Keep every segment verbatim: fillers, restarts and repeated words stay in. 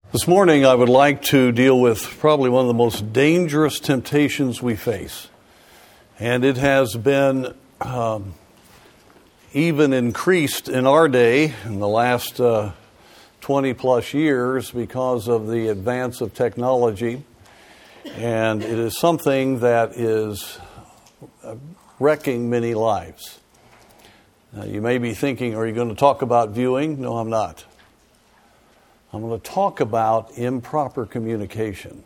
This morning I would like to deal with probably one of the most dangerous temptations we face. And it has been um, even increased in our day in the last uh, twenty plus years because of the advance of technology. And it is something that is wrecking many lives. Now, you may be thinking, are you going to talk about viewing? No, I'm not. I'm going to talk about improper communication.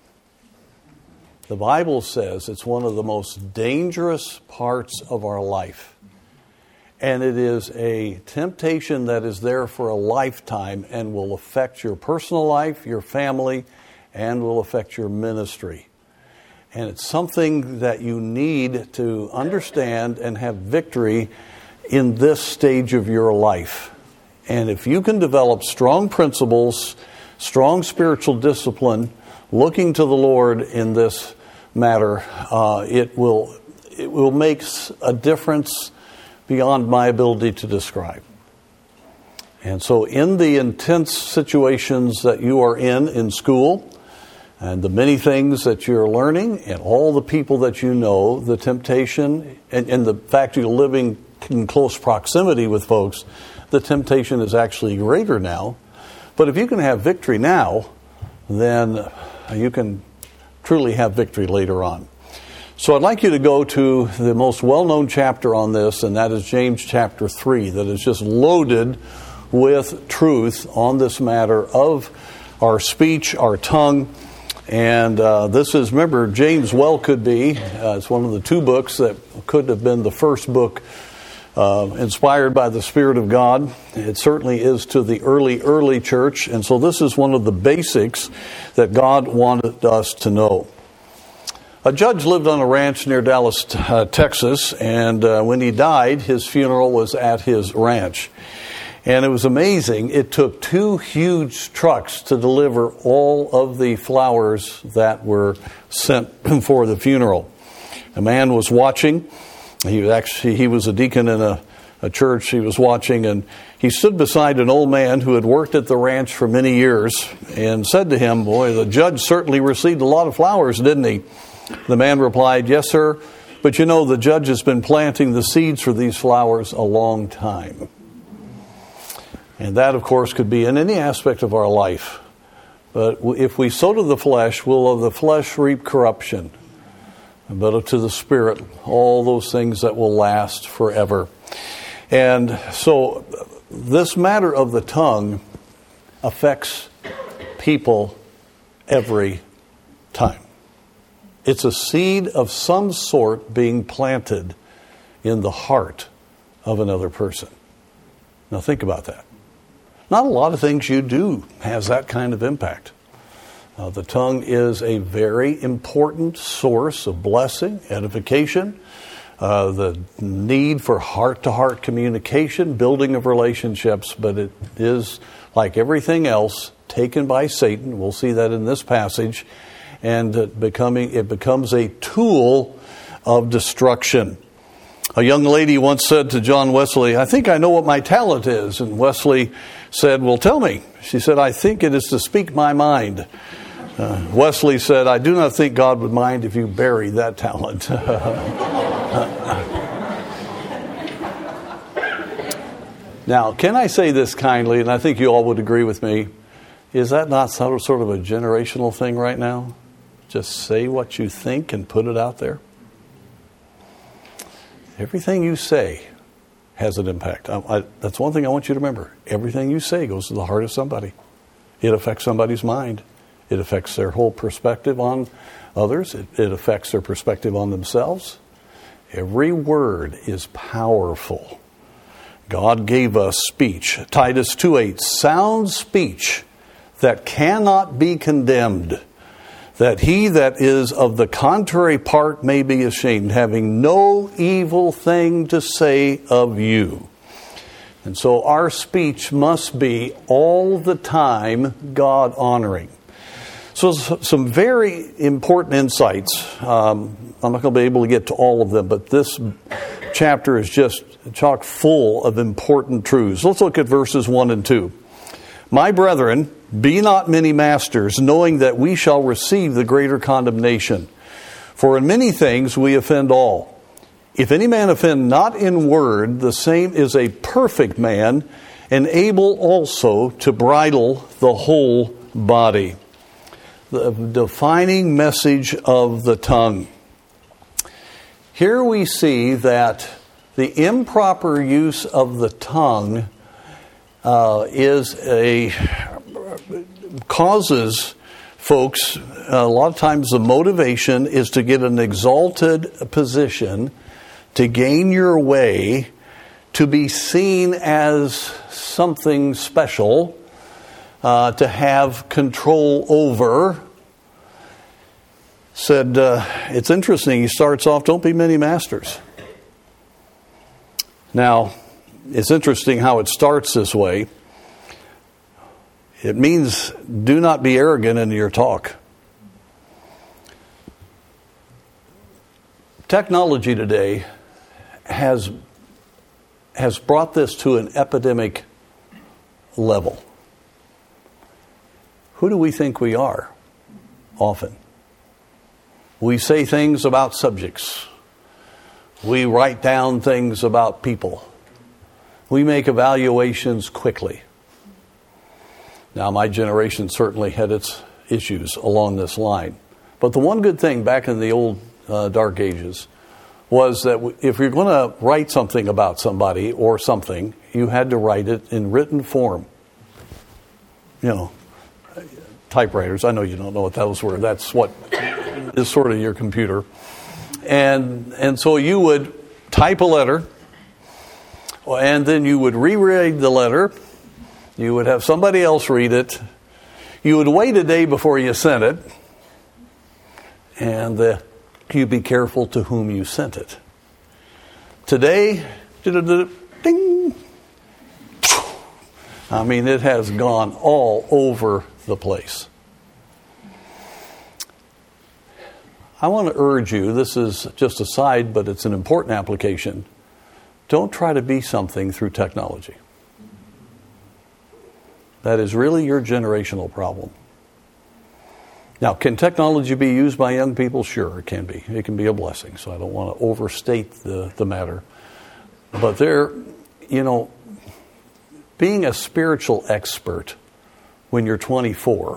The Bible says it's one of the most dangerous parts of our life. And it is a temptation that is there for a lifetime and will affect your personal life, your family, and will affect your ministry. And it's something that you need to understand and have victory in this stage of your life. And if you can develop strong principles, strong spiritual discipline, looking to the Lord in this matter, uh, it will it will make a difference beyond my ability to describe. And so in the intense situations that you are in in school, and the many things that you're learning, and all the people that you know, the temptation, and, and the fact you're living in close proximity with folks, the temptation is actually greater now. But if you can have victory now, then you can truly have victory later on. So I'd like you to go to the most well-known chapter on this, and that is James chapter three, that is just loaded with truth on this matter of our speech, our tongue. And uh, this is, remember, James well could be, uh, it's one of the two books that could have been the first book Uh, inspired by the Spirit of God. It certainly is to the early, early church. And so this is one of the basics that God wanted us to know. A judge lived on a ranch near Dallas, uh, Texas, and uh, when he died, his funeral was at his ranch. And it was amazing. It took two huge trucks to deliver all of the flowers that were sent for the funeral. A man was watching. He was actually he was a deacon in a, a church. He was watching, and he stood beside an old man who had worked at the ranch for many years and said to him, "Boy, the judge certainly received a lot of flowers, didn't he?" The man replied, "Yes, sir, but you know, the judge has been planting the seeds for these flowers a long time." And that, of course, could be in any aspect of our life. But if we sow to the flesh, will of the flesh reap corruption. But to the Spirit, all those things that will last forever. And so this matter of the tongue affects people every time. It's a seed of some sort being planted in the heart of another person. Now think about that. Not a lot of things you do has that kind of impact. Uh, the tongue is a very important source of blessing, edification, uh, the need for heart-to-heart communication, building of relationships, but it is, like everything else, taken by Satan. We'll see that in this passage, and it, becoming, it becomes a tool of destruction. A young lady once said to John Wesley, "I think I know what my talent is." And Wesley said, "Well, tell me." She said, "I think it is to speak my mind." Uh, Wesley said, "I do not think God would mind if you bury that talent." Now, can I say this kindly, and I think you all would agree with me, is that not sort of a generational thing right now? Just say what you think and put it out there. Everything you say has an impact. I, I, that's one thing I want you to remember. Everything you say goes to the heart of somebody. It affects somebody's mind. It affects their whole perspective on others. It, it affects their perspective on themselves. Every word is powerful. God gave us speech. Titus two eight, sound speech that cannot be condemned, that he that is of the contrary part may be ashamed, having no evil thing to say of you. And so our speech must be all the time God-honoring. So some very important insights. Um, I'm not going to be able to get to all of them, but this chapter is just chock full of important truths. Let's look at verses one and two. My brethren, be not many masters, knowing that we shall receive the greater condemnation. For in many things we offend all. If any man offend not in word, the same is a perfect man, and able also to bridle the whole body. The defining message of the tongue. Here we see that the improper use of the tongue uh, is a causes folks a lot of times the motivation is to get an exalted position, to gain your way, to be seen as something special, uh, to have control over. Said, uh, it's interesting, he starts off, don't be many masters. Now, it's interesting how it starts this way. It means do not be arrogant in your talk. Technology today has, has brought this to an epidemic level. Who do we think we are? Often. We say things about subjects. We write down things about people. We make evaluations quickly. Now, my generation certainly had its issues along this line. But the one good thing back in the old uh, dark ages was that if you're going to write something about somebody or something, you had to write it in written form. You know, typewriters. I know you don't know what those were. That's what is sort of your computer. And and so you would type a letter, and then you would reread the letter. You would have somebody else read it. You would wait a day before you sent it. And uh, you be careful to whom you sent it. Today, ding. I mean, it has gone all over the place. I want to urge you, this is just a side, but it's an important application. Don't try to be something through technology. That is really your generational problem. Now, can technology be used by young people? Sure, it can be. It can be a blessing, so I don't want to overstate the, the matter. But there, you know, being a spiritual expert when you're twenty-four,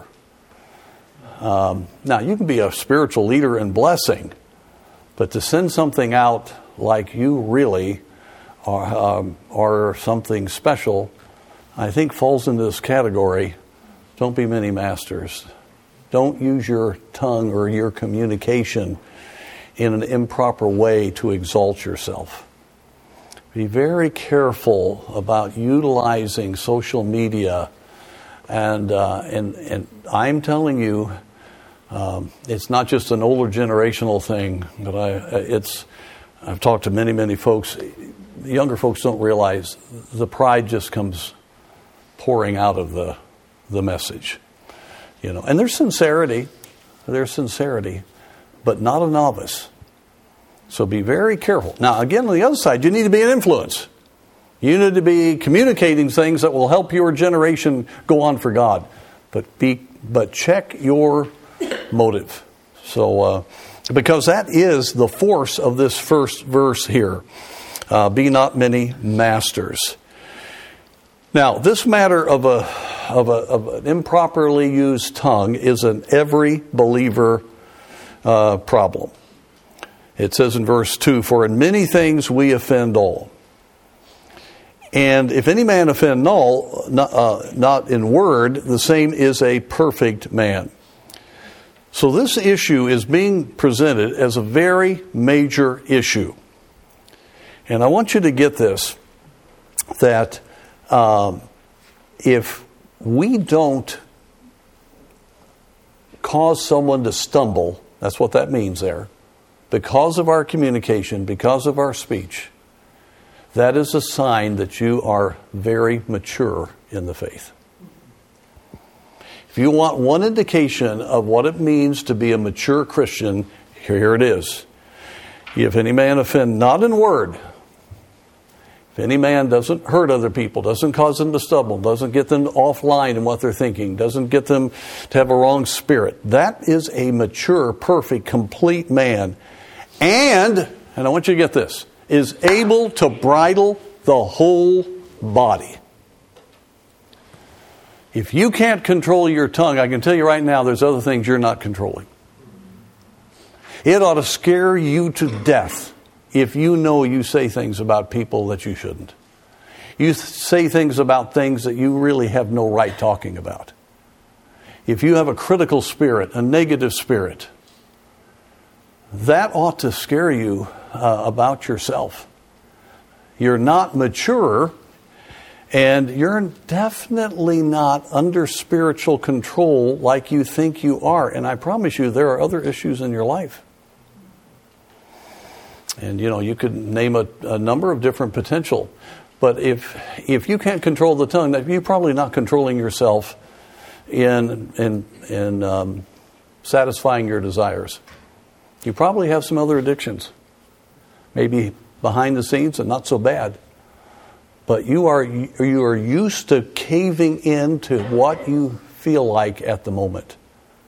um, now you can be a spiritual leader and blessing, but to send something out like you really are, um, are something special, I think falls into this category. Don't be many masters. Don't use your tongue or your communication in an improper way to exalt yourself. Be very careful about utilizing social media. And uh, and, and I'm telling you, um, it's not just an older generational thing, but I it's I've talked to many, many folks. The younger folks don't realize the pride just comes pouring out of the the message, you know. And there's sincerity, there's sincerity, but not a novice. So be very careful. Now, again, on the other side, you need to be an influence. You need to be communicating things that will help your generation go on for God. But be but check your motive. So, uh, because that is the force of this first verse here. Uh, be not many masters. Now, this matter of a of a of an improperly used tongue is an every believer uh, problem. It says in verse two, "For in many things we offend all. And if any man offend all, not, uh, not in word, the same is a perfect man." So this issue is being presented as a very major issue. And I want you to get this, that um, if we don't cause someone to stumble, that's what that means there, because of our communication, because of our speech, that is a sign that you are very mature in the faith. If you want one indication of what it means to be a mature Christian, here it is. If any man offend not in word, If any man doesn't hurt other people, doesn't cause them to stumble, doesn't get them offline in what they're thinking, doesn't get them to have a wrong spirit, that is a mature, perfect, complete man. And, and I want you to get this, is able to bridle the whole body. If you can't control your tongue, I can tell you right now, there's other things you're not controlling. It ought to scare you to death if you know you say things about people that you shouldn't. You say things about things that you really have no right talking about. If you have a critical spirit, a negative spirit, that ought to scare you uh, about yourself. You're not mature, and you're definitely not under spiritual control like you think you are. And I promise you, there are other issues in your life. And, you know, you could name a, a number of different potential. But if if you can't control the tongue, you're probably not controlling yourself in, in, in um, satisfying your desires. You probably have some other addictions. Maybe behind the scenes and not so bad. But you are you are used to caving into what you feel like at the moment.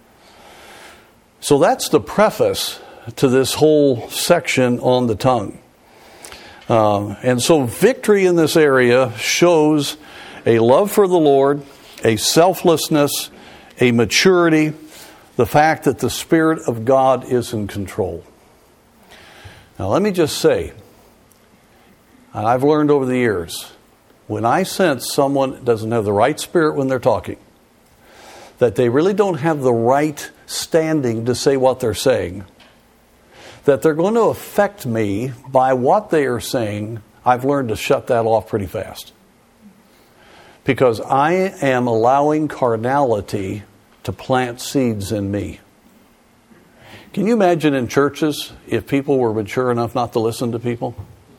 So that's the preface to this whole section on the tongue. Um, and so victory in this area shows a love for the Lord, a selflessness, a maturity, the fact that the Spirit of God is in control. Now let me just say, and I've learned over the years, when I sense someone doesn't have the right spirit when they're talking, that they really don't have the right standing to say what they're saying, that they're going to affect me by what they are saying, I've learned to shut that off pretty fast. Because I am allowing carnality to plant seeds in me. Can you imagine in churches if people were mature enough not to listen to people?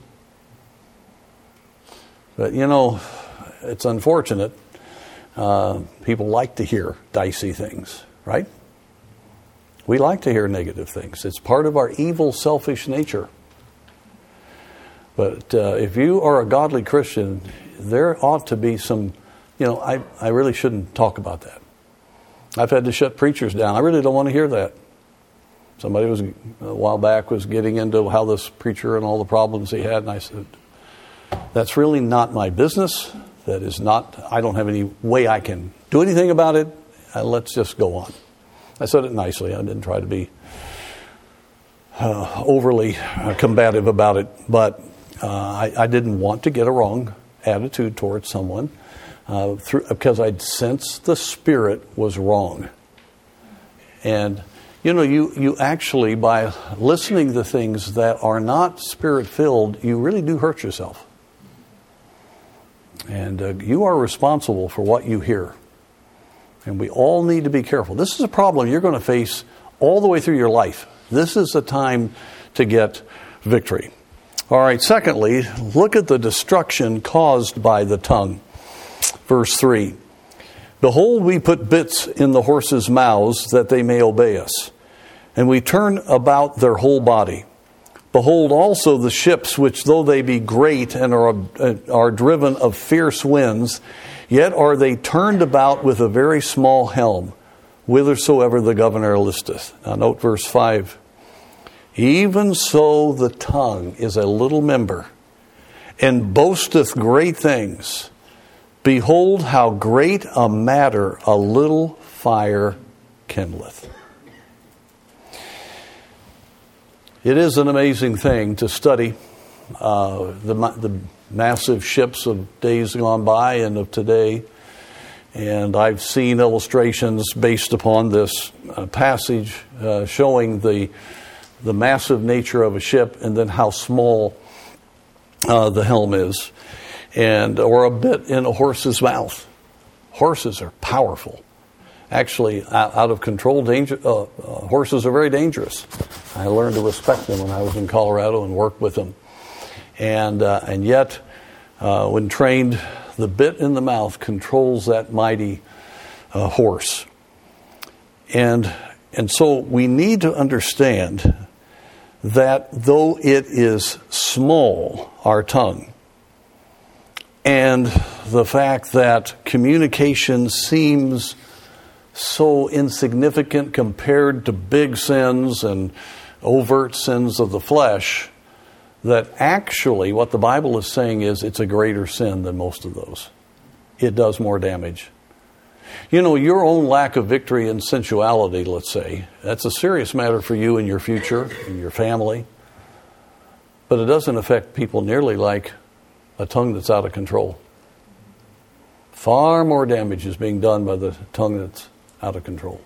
But, you know, it's unfortunate. Uh, people like to hear dicey things, right? We like to hear negative things. It's part of our evil, selfish nature. But uh, if you are a godly Christian, there ought to be some, you know, I, I really shouldn't talk about that. I've had to shut preachers down. I really don't want to hear that. Somebody was, a while back, was getting into how this preacher and all the problems he had, and I said, that's really not my business. That is not, I don't have any way I can do anything about it. Uh, let's just go on. I said it nicely. I didn't try to be uh, overly uh, combative about it, but uh, I, I didn't want to get a wrong attitude towards someone uh, through, because I'd sensed the spirit was wrong. And, you know, you, you actually, by listening to things that are not spirit-filled, you really do hurt yourself. And uh, you are responsible for what you hear. And we all need to be careful. This is a problem you're going to face all the way through your life. This is the time to get victory. All right, secondly, look at the destruction caused by the tongue. Verse three. Behold, we put bits in the horses' mouths that they may obey us, and we turn about their whole body. Behold also the ships, which though they be great and are, are driven of fierce winds, yet are they turned about with a very small helm, whithersoever the governor listeth. Now note verse five. Even so the tongue is a little member, and boasteth great things. Behold how great a matter a little fire kindleth. It is an amazing thing to study uh, the, the massive ships of days gone by and of today. And I've seen illustrations based upon this uh, passage uh, showing the the massive nature of a ship and then how small uh, the helm is. And or a bit in a horse's mouth. Horses are powerful. Actually, out of control, danger, uh, uh, horses are very dangerous. I learned to respect them when I was in Colorado and worked with them. And uh, and yet, uh, when trained, the bit in the mouth controls that mighty uh, horse. And and so we need to understand that though it is small, our tongue, and the fact that communication seems so insignificant compared to big sins and overt sins of the flesh, that actually what the Bible is saying is it's a greater sin than most of those. It does more damage. You know, your own lack of victory in sensuality, let's say, that's a serious matter for you and your future and your family. But it doesn't affect people nearly like a tongue that's out of control. Far more damage is being done by the tongue that's out of control.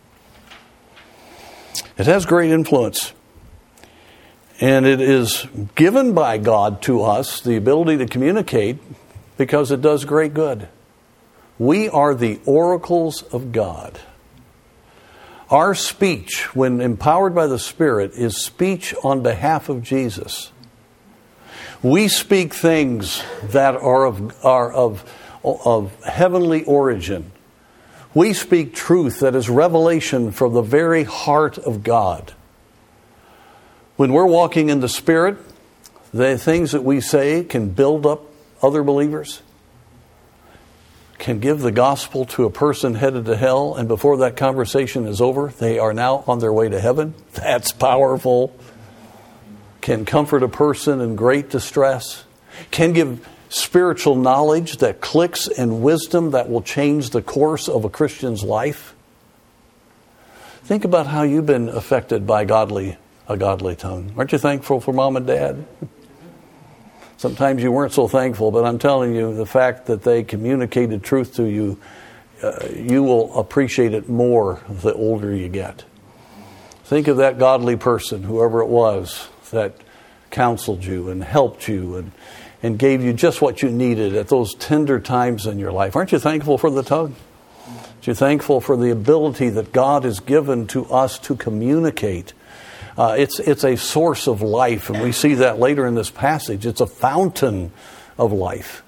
It has great influence. And it is given by God to us, the ability to communicate, because it does great good. We are the oracles of God. Our speech, when empowered by the Spirit, is speech on behalf of Jesus. We speak things that are of, are of, of heavenly origin. We speak truth that is revelation from the very heart of God. When we're walking in the Spirit, the things that we say can build up other believers, can give the gospel to a person headed to hell, and before that conversation is over, they are now on their way to heaven. That's powerful. Can comfort a person in great distress. Can give spiritual knowledge that clicks and wisdom that will change the course of a Christian's life. Think about how you've been affected by godly a godly tongue. Aren't you thankful for mom and dad? Sometimes you weren't so thankful, but I'm telling you, the fact that they communicated truth to you, uh, you will appreciate it more the older you get. Think of that godly person, whoever it was, that counseled you and helped you and, and gave you just what you needed at those tender times in your life. Aren't you thankful for the tongue? Aren't you thankful for the ability that God has given to us to communicate? Uh, it's it's a source of life, and we see that later in this passage. It's a fountain of life.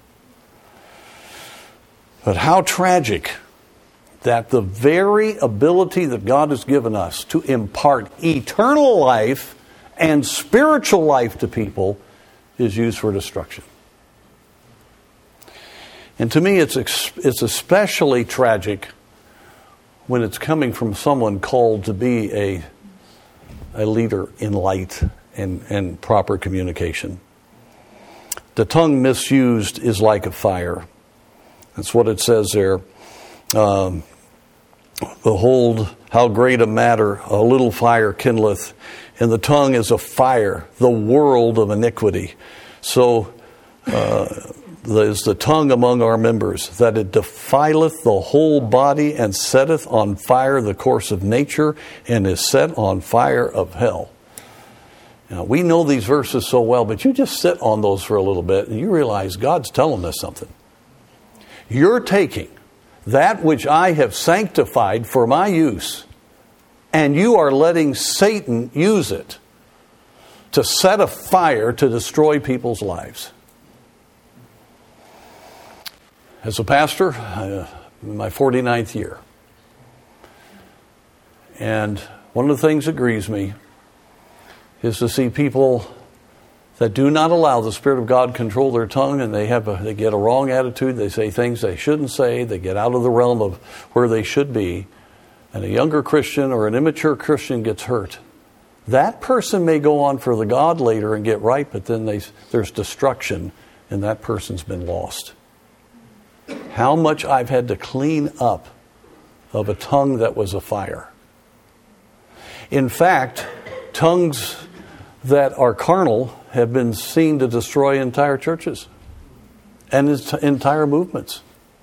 But how tragic that the very ability that God has given us to impart eternal life and spiritual life to people is used for destruction. And to me, it's it's especially tragic when it's coming from someone called to be a a leader in light and, and proper communication. The tongue misused is like a fire. That's what it says there. Um, Behold, how great a matter a little fire kindleth, and the tongue is a fire, the world of iniquity. So uh, is the tongue among our members, that it defileth the whole body, and setteth on fire the course of nature, and is set on fire of hell. Now, we know these verses so well, but you just sit on those for a little bit, and you realize God's telling us something. You're taking that which I have sanctified for my use, and you are letting Satan use it to set a fire to destroy people's lives. As a pastor, uh, in my forty-ninth year, and one of the things that grieves me is to see people that do not allow the Spirit of God control their tongue, and they have a, they get a wrong attitude. They say things they shouldn't say. They get out of the realm of where they should be, and a younger Christian or an immature Christian gets hurt. That person may go on for the God later and get right, but then they, there's destruction, and that person's been lost. How much I've had to clean up of a tongue that was a fire. In fact, tongues that are carnal have been seen to destroy entire churches and entire movements.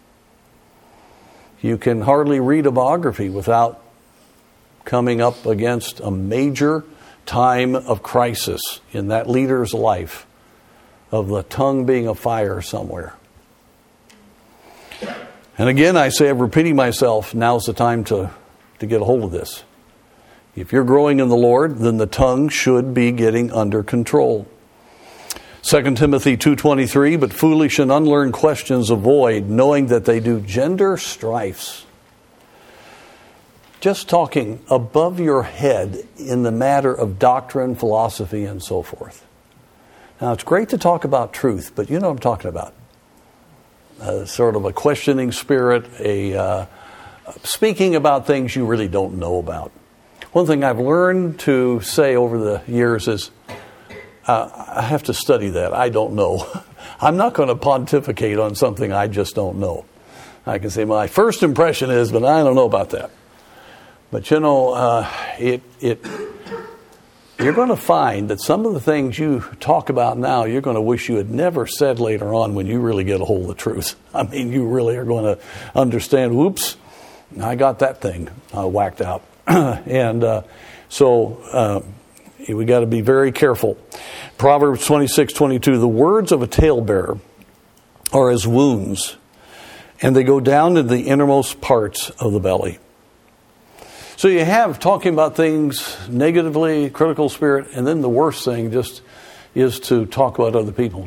You can hardly read a biography without coming up against a major time of crisis in that leader's life, of the tongue being a fire somewhere. And again, I say, I'm repeating myself, now's the time to, to get a hold of this. If you're growing in the Lord, then the tongue should be getting under control. Second Timothy two twenty-three, but foolish and unlearned questions avoid, knowing that they do gender strifes. Just talking above your head in the matter of doctrine, philosophy, and so forth. Now, it's great to talk about truth, but you know what I'm talking about. a sort of a questioning spirit, a uh, speaking about things you really don't know about. One thing I've learned to say over the years is, uh, I have to study that. I don't know. I'm not going to pontificate on something I just don't know. I can say my first impression is, but I don't know about that. But you know, uh, it it you're going to find that some of the things you talk about now, you're going to wish you had never said later on when you really get a hold of the truth. I mean, you really are going to understand, whoops, I got that thing uh, whacked out. and uh, so uh, we got to be very careful. Proverbs twenty-six twenty-two, the words of a talebearer are as wounds, and they go down to the innermost parts of the belly. So you have talking about things negatively, critical spirit, and then the worst thing just is to talk about other people.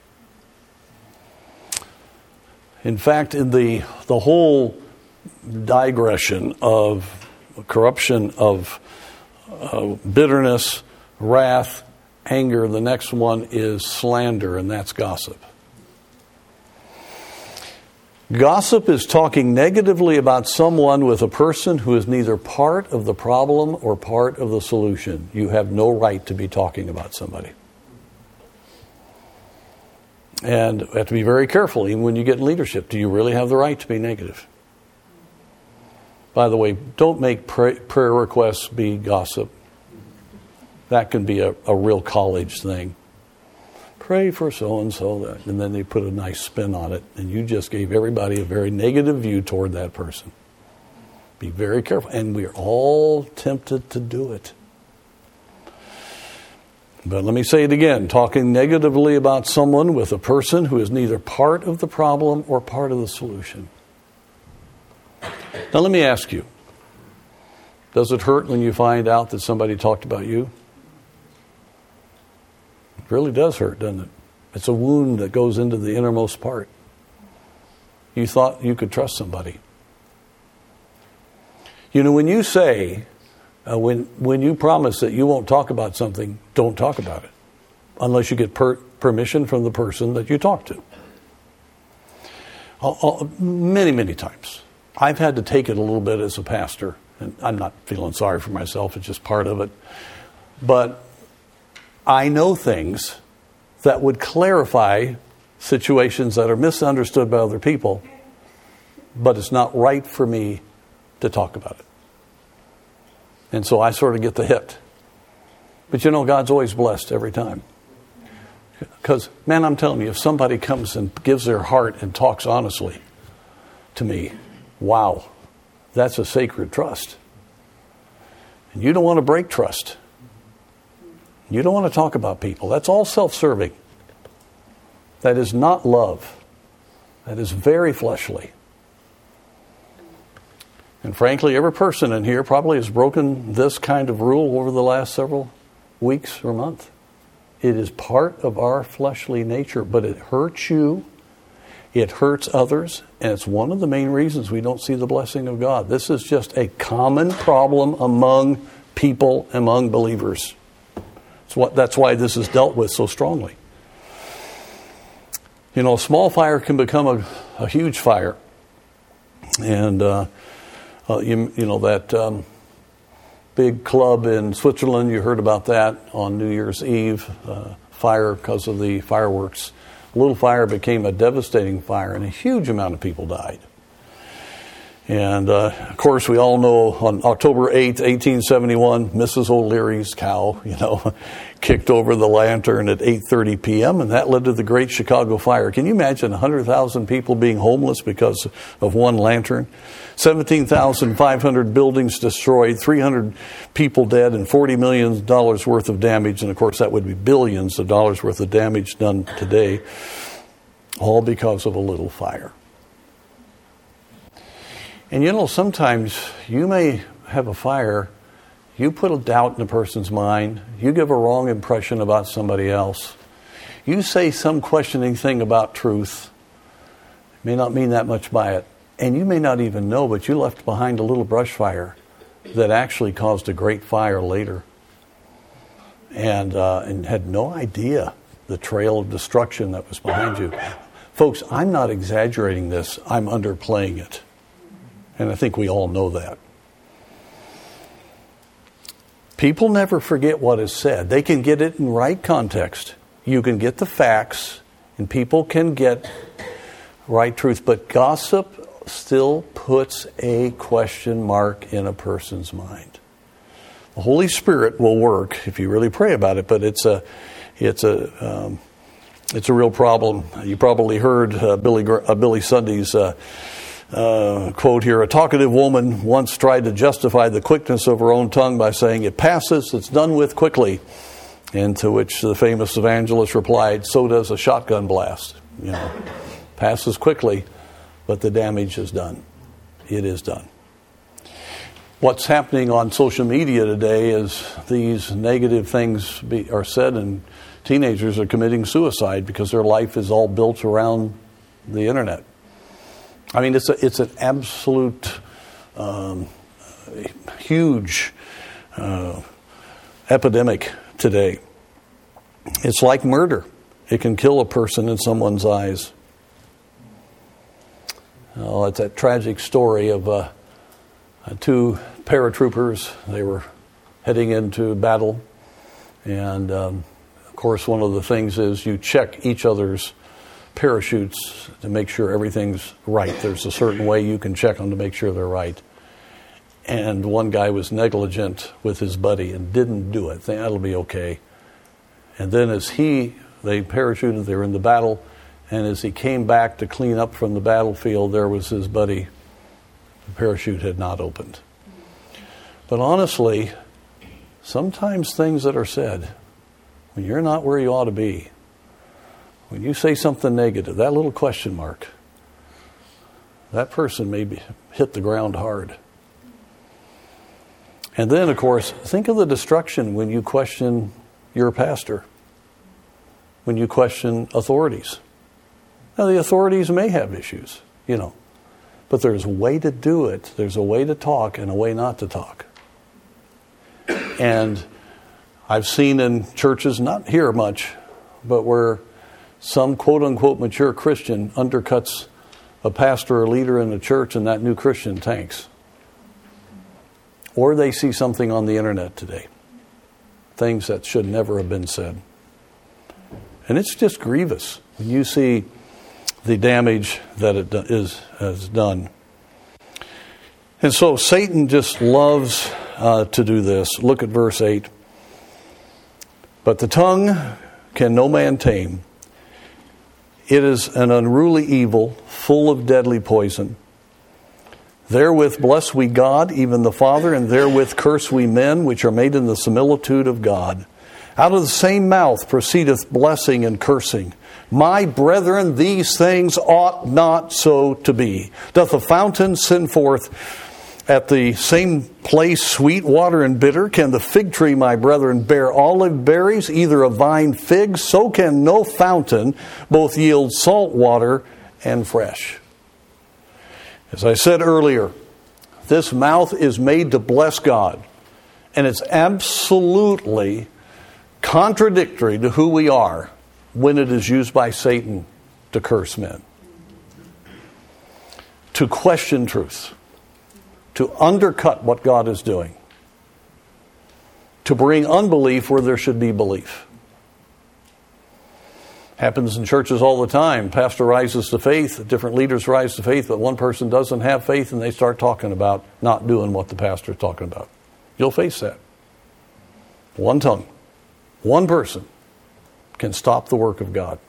In fact, in the the whole digression of corruption, of uh, bitterness, wrath, anger, the next one is slander, and that's gossip. Gossip is talking negatively about someone with a person who is neither part of the problem or part of the solution. You have no right to be talking about somebody. And you have to be very careful, even when you get in leadership. Do you really have the right to be negative? By the way, don't make pray, prayer requests be gossip. That can be a, a real college thing. Pray for so-and-so, and then they put a nice spin on it, and you just gave everybody a very negative view toward that person. Be very careful. And we're all tempted to do it. But let me say it again. Talking negatively about someone with a person who is neither part of the problem or part of the solution. Now let me ask you, does it hurt when you find out that somebody talked about you? It really does hurt, doesn't it? It's a wound that goes into the innermost part. You thought you could trust somebody. You know, when you say, uh, when when you promise that you won't talk about something, don't talk about it. Unless you get per- permission from the person that you talk to. I'll, I'll, many, many times. I've had to take it a little bit as a pastor. And I'm not feeling sorry for myself. It's just part of it. But I know things that would clarify situations that are misunderstood by other people, but it's not right for me to talk about it. And so I sort of get the hit. But you know, God's always blessed every time. Because, man, I'm telling you, if somebody comes and gives their heart and talks honestly to me, wow, that's a sacred trust. And you don't want to break trust. You don't want to talk about people. That's all self-serving. That is not love. That is very fleshly. And frankly, every person in here probably has broken this kind of rule over the last several weeks or months. It is part of our fleshly nature, but it hurts you. It hurts others, and it's one of the main reasons we don't see the blessing of God. This is just a common problem among people, among believers. It's what, that's why this is dealt with so strongly. You know, a small fire can become a, a huge fire. And, uh, uh, you, you know, that um, big club in Switzerland, you heard about that on New Year's Eve, uh, fire because of the fireworks. A little fire became a devastating fire, and a huge amount of people died. And, uh, of course, we all know on October eighth, eighteen seventy-one, Missus O'Leary's cow, you know, kicked over the lantern at eight thirty p.m., and that led to the Great Chicago Fire. Can you imagine one hundred thousand people being homeless because of one lantern? seventeen thousand five hundred buildings destroyed, three hundred people dead, and forty million dollars worth of damage. And, of course, that would be billions of dollars worth of damage done today, all because of a little fire. And, you know, sometimes you may have a fire, you put a doubt in a person's mind, you give a wrong impression about somebody else, you say some questioning thing about truth, may not mean that much by it, and you may not even know, but you left behind a little brush fire that actually caused a great fire later, and uh, and had no idea the trail of destruction that was behind you. Folks, I'm not exaggerating this. I'm underplaying it. And I think we all know that. People never forget what is said. They can get it in right context. You can get the facts, and people can get right truth. But gossip still puts a question mark in a person's mind. The Holy Spirit will work if you really pray about it, but it's a, it's a, um, it's a real problem. You probably heard uh, Billy uh, Billy Sunday's uh, uh, quote here. A talkative woman once tried to justify the quickness of her own tongue by saying, "It passes, it's done with quickly." And to which the famous evangelist replied, "So does a shotgun blast. You know, passes quickly, but the damage is done. It is done." What's happening on social media today is these negative things be, are said, and teenagers are committing suicide because their life is all built around the internet. I mean, it's a, it's an absolute um, huge uh, epidemic today. It's like murder. It can kill a person in someone's eyes. Oh, it's that tragic story of uh, two paratroopers. They were heading into battle, and um, of course one of the things is you check each other's parachutes to make sure everything's right. There's a certain way you can check them to make sure they're right. And one guy was negligent with his buddy and didn't do it. That'll be okay. And then as he, they parachuted, they were in the battle, and as he came back to clean up from the battlefield, there was his buddy. The parachute had not opened. But honestly, sometimes things that are said, when you're not where you ought to be, when you say something negative, that little question mark, that person may be hit the ground hard. And then, of course, think of the destruction when you question your pastor, when you question authorities. Now, the authorities may have issues, you know, but there's a way to do it. There's a way to talk and a way not to talk. And I've seen in churches, not here much, but where some quote-unquote mature Christian undercuts a pastor or leader in the church, and that new Christian tanks. Or they see something on the internet today, things that should never have been said. And it's just grievous when you see the damage that it is has done. And so Satan just loves uh, to do this. Look at verse eight. But the tongue can no man tame. It is an unruly evil, full of deadly poison. Therewith bless we God, even the Father, and therewith curse we men, which are made in the similitude of God. Out of the same mouth proceedeth blessing and cursing. My brethren, these things ought not so to be. Doth the fountain send forth at the same place sweet water and bitter? Can the fig tree, my brethren, bear olive berries, either a vine figs? So can no fountain both yield salt water and fresh. As I said earlier, this mouth is made to bless God. And it's absolutely contradictory to who we are when it is used by Satan to curse men, to question truth, to undercut what God is doing, to bring unbelief where there should be belief. Happens in churches all the time. Pastor rises to faith, different leaders rise to faith, but one person doesn't have faith and they start talking about not doing what the pastor is talking about. You'll face that. One tongue, one person can stop the work of God.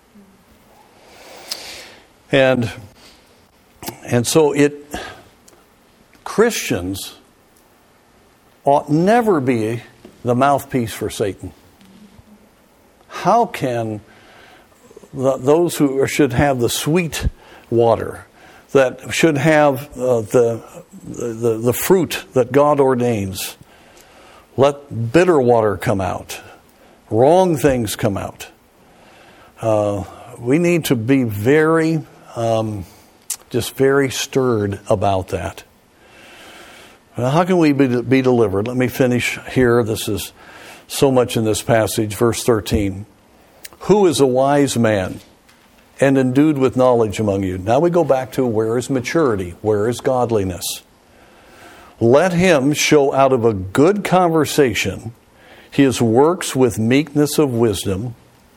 And and so it Christians ought never be the mouthpiece for Satan. How can the, those who should have the sweet water, that should have uh, the, the the fruit that God ordains, let bitter water come out, wrong things come out? Uh, we need to be very, um, just very stirred about that. Well, how can we be, be delivered? Let me finish here. This is so much in this passage. Verse thirteen. Who is a wise man? and endued with knowledge among you. Now we go back to where is maturity? Where is godliness? Let him show out of a good conversation his works with meekness of wisdom.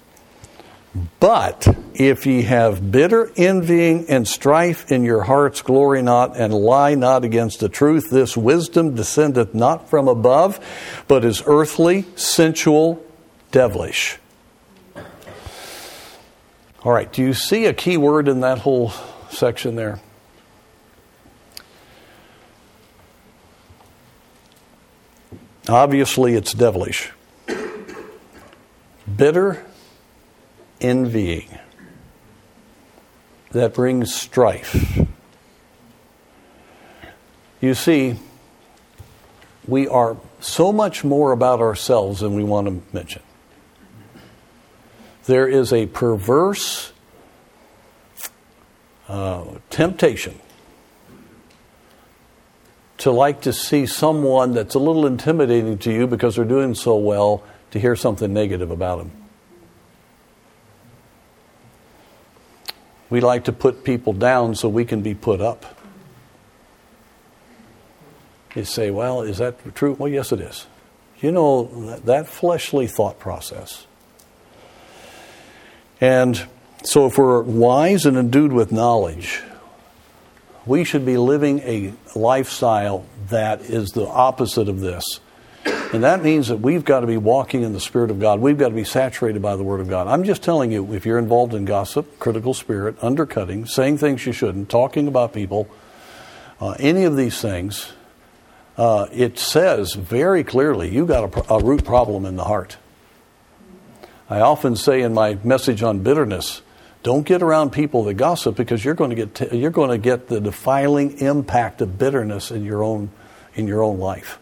But if ye have bitter envying and strife in your hearts, glory not, and lie not against the truth. This wisdom descendeth not from above, but is earthly, sensual, devilish. All right, do you see a key word in that whole section there? Obviously, it's devilish. Bitter envying. That brings strife. You see, we are so much more about ourselves than we want to mention. There is a perverse uh, temptation to like to see someone that's a little intimidating to you because they're doing so well, to hear something negative about them. We like to put people down so we can be put up. You say, well, is that true? Well, yes, it is. You know, that, that fleshly thought process. And so if we're wise and endued with knowledge, we should be living a lifestyle that is the opposite of this. And that means that we've got to be walking in the Spirit of God. We've got to be saturated by the Word of God. I'm just telling you, if you're involved in gossip, critical spirit, undercutting, saying things you shouldn't, talking about people, uh, any of these things, uh, it says very clearly you've got a, a root problem in the heart. I often say in my message on bitterness, don't get around people that gossip, because you're going to get t- you're going to get the defiling impact of bitterness in your own in your own life.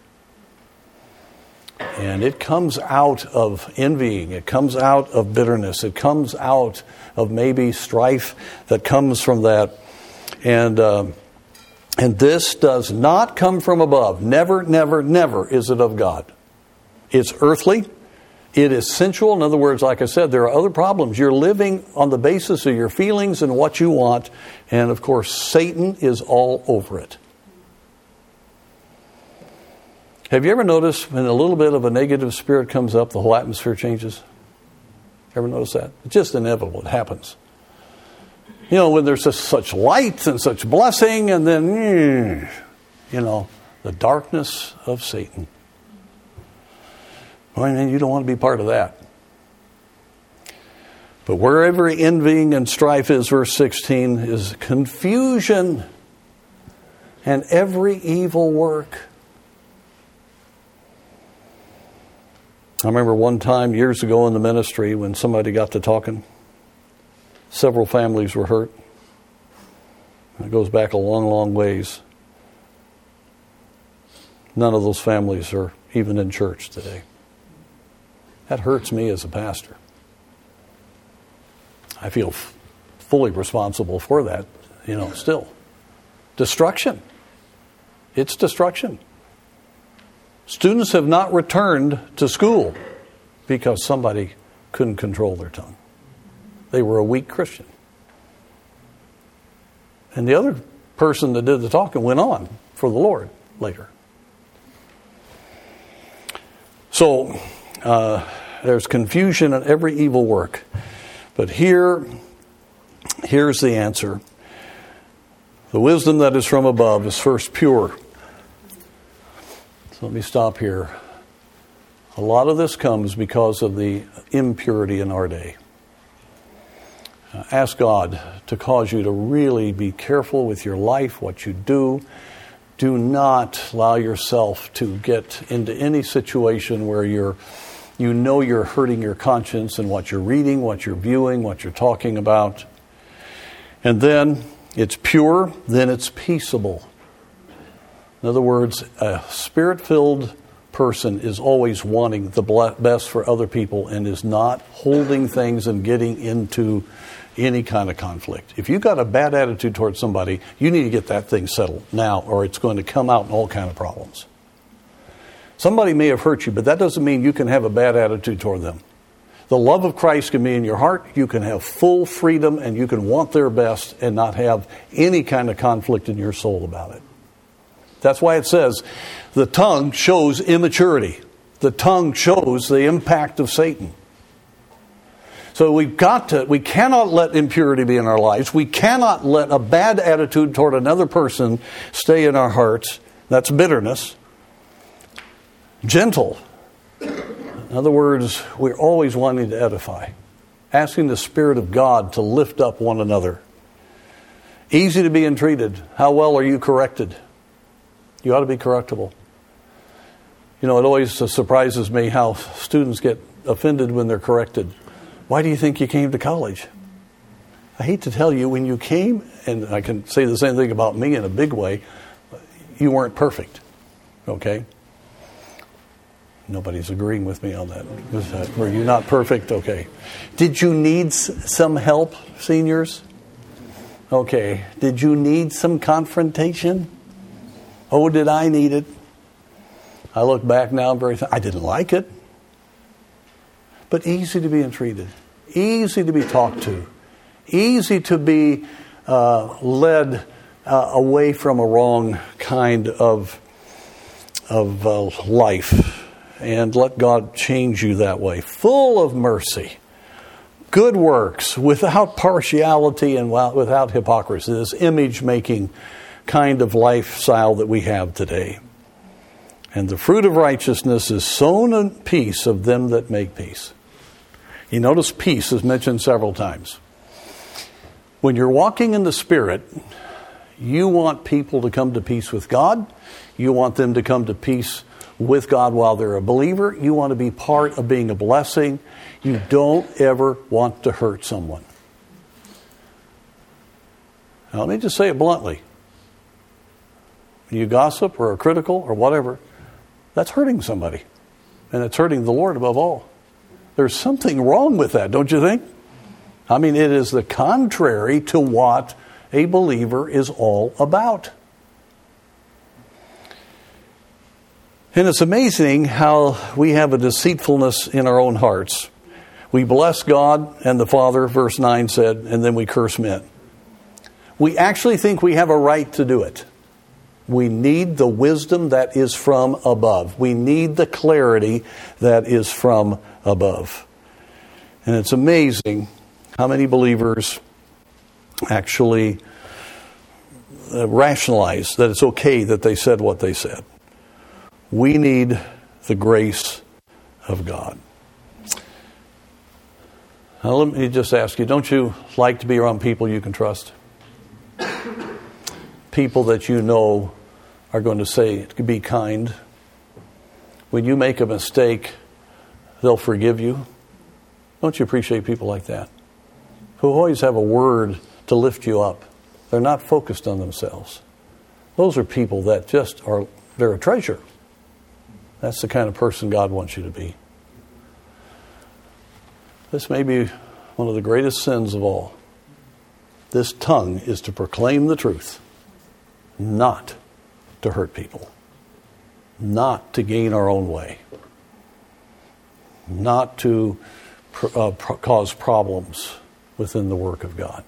And it comes out of envying. It comes out of bitterness. It comes out of maybe strife that comes from that. And uh, and this does not come from above. Never, never, never is it of God. It's earthly. It is sensual. In other words, like I said, there are other problems. You're living on the basis of your feelings and what you want. And of course, Satan is all over it. Have you ever noticed when a little bit of a negative spirit comes up, the whole atmosphere changes? Ever notice that? It's just inevitable. It happens. You know, when there's just such light and such blessing, and then, you know, the darkness of Satan. I mean, you don't want to be part of that. But wherever envying and strife is, verse sixteen, is confusion and every evil work. I remember one time years ago in the ministry when somebody got to talking, several families were hurt. It goes back a long, long ways. None of those families are even in church today. That hurts me as a pastor. I feel f- fully responsible for that, you know, still. Destruction. It's destruction. Students have not returned to school because somebody couldn't control their tongue. They were a weak Christian. And the other person that did the talking went on for the Lord later. So, uh, there's confusion in every evil work. But here, here's the answer. The wisdom that is from above is first pure. So let me stop here. A lot of this comes because of the impurity in our day. Uh, ask God to cause you to really be careful with your life, what you do. Do not allow yourself to get into any situation where you're, you know you're hurting your conscience in what you're reading, what you're viewing, what you're talking about. And then it's pure, then it's peaceable. In other words, a spirit-filled person is always wanting the best for other people and is not holding things and getting into any kind of conflict. If you've got a bad attitude towards somebody, you need to get that thing settled now, or it's going to come out in all kind of problems. Somebody may have hurt you, but that doesn't mean you can have a bad attitude toward them. The love of Christ can be in your heart. You can have full freedom and you can want their best and not have any kind of conflict in your soul about it. That's why it says the tongue shows immaturity. The tongue shows the impact of Satan. So we've got to, we cannot let impurity be in our lives. We cannot let a bad attitude toward another person stay in our hearts. That's bitterness. Gentle. In other words, we're always wanting to edify. Asking the Spirit of God to lift up one another. Easy to be entreated. How well are you corrected? You ought to be correctable. You know, it always surprises me how students get offended when they're corrected. Why do you think you came to college? I hate to tell you, when you came, and I can say the same thing about me in a big way, you weren't perfect. Okay? Nobody's agreeing with me on that. Were you not perfect? Okay. Did you need some help, seniors? Okay. Did you need some confrontation? Oh, did I need it? I look back now, I'm very th- I didn't like it. But easy to be entreated. Easy to be talked to. Easy to be uh, led uh, away from a wrong kind of, of uh, life. And let God change you that way. Full of mercy. Good works. Without partiality and without hypocrisy. This image-making kind of lifestyle that we have today. And the fruit of righteousness is sown in peace of them that make peace. You notice peace is mentioned several times. When you're walking in the Spirit, you want people to come to peace with God. You want them to come to peace with God while they're a believer. You want to be part of being a blessing. You don't ever want to hurt someone. Now, let me just say it bluntly. When you gossip or are critical or whatever, that's hurting somebody. And it's hurting the Lord above all. There's something wrong with that, don't you think? I mean, it is the contrary to what a believer is all about. And it's amazing how we have a deceitfulness in our own hearts. We bless God and the Father, verse nine said, and then we curse men. We actually think we have a right to do it. We need the wisdom that is from above. We need the clarity that is from above. And it's amazing how many believers actually uh, rationalize that it's okay that they said what they said. We need the grace of God. Now let me just ask you, don't you like to be around people you can trust? People that you know are going to say, be kind. When you make a mistake, they'll forgive you. Don't you appreciate people like that? Who always have a word to lift you up. They're not focused on themselves. Those are people that just are, they're a treasure. That's the kind of person God wants you to be. This may be one of the greatest sins of all. This tongue is to proclaim the truth, not to hurt people, not to gain our own way, not to uh, pro- cause problems within the work of God.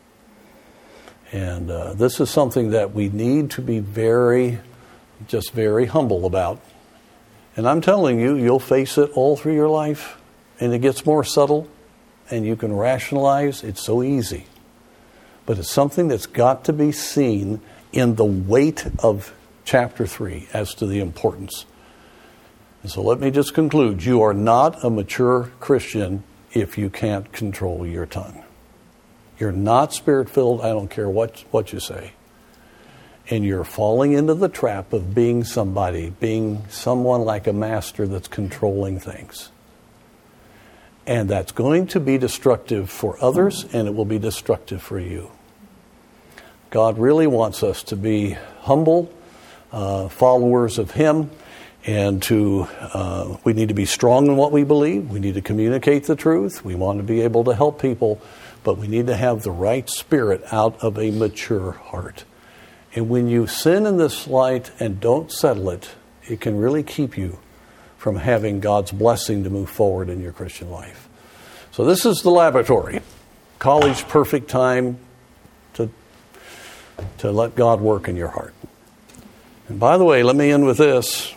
And uh, this is something that we need to be very, just very humble about. And I'm telling you, you'll face it all through your life, and it gets more subtle, and you can rationalize. It's so easy. But it's something that's got to be seen in the weight of chapter three as to the importance. And so let me just conclude. You are not a mature Christian if you can't control your tongue. You're not Spirit-filled, I don't care what, what you say. And you're falling into the trap of being somebody, being someone like a master that's controlling things. And that's going to be destructive for others, and it will be destructive for you. God really wants us to be humble uh, followers of Him, and to uh, we need to be strong in what we believe. We need to communicate the truth. We want to be able to help people, but we need to have the right spirit out of a mature heart. And when you sin in this light and don't settle it, it can really keep you from having God's blessing to move forward in your Christian life. So this is the laboratory. College, perfect time to, to let God work in your heart. And by the way, let me end with this.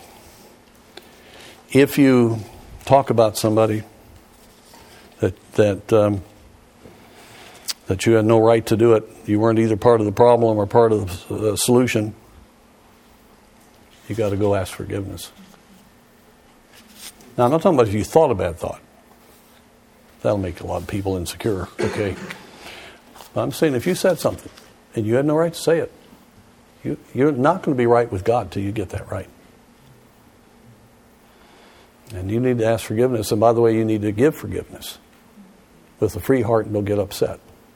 If you talk about somebody that that um, that you had no right to do it, you weren't either part of the problem or part of the solution, you got to go ask forgiveness. Now, I'm not talking about if you thought a bad thought. That'll make a lot of people insecure, okay? But I'm saying if you said something and you had no right to say it, you, you're not going to be right with God till you get that right. And you need to ask forgiveness. And by the way, you need to give forgiveness with a free heart and don't get upset.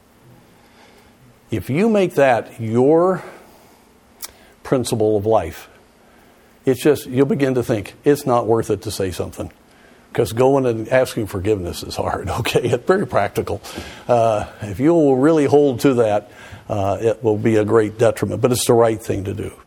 If you make that your principle of life, it's just, you'll begin to think, it's not worth it to say something. Because going and asking forgiveness is hard, okay? It's very practical. Uh, if you will really hold to that, uh, it will be a great detriment. But it's the right thing to do.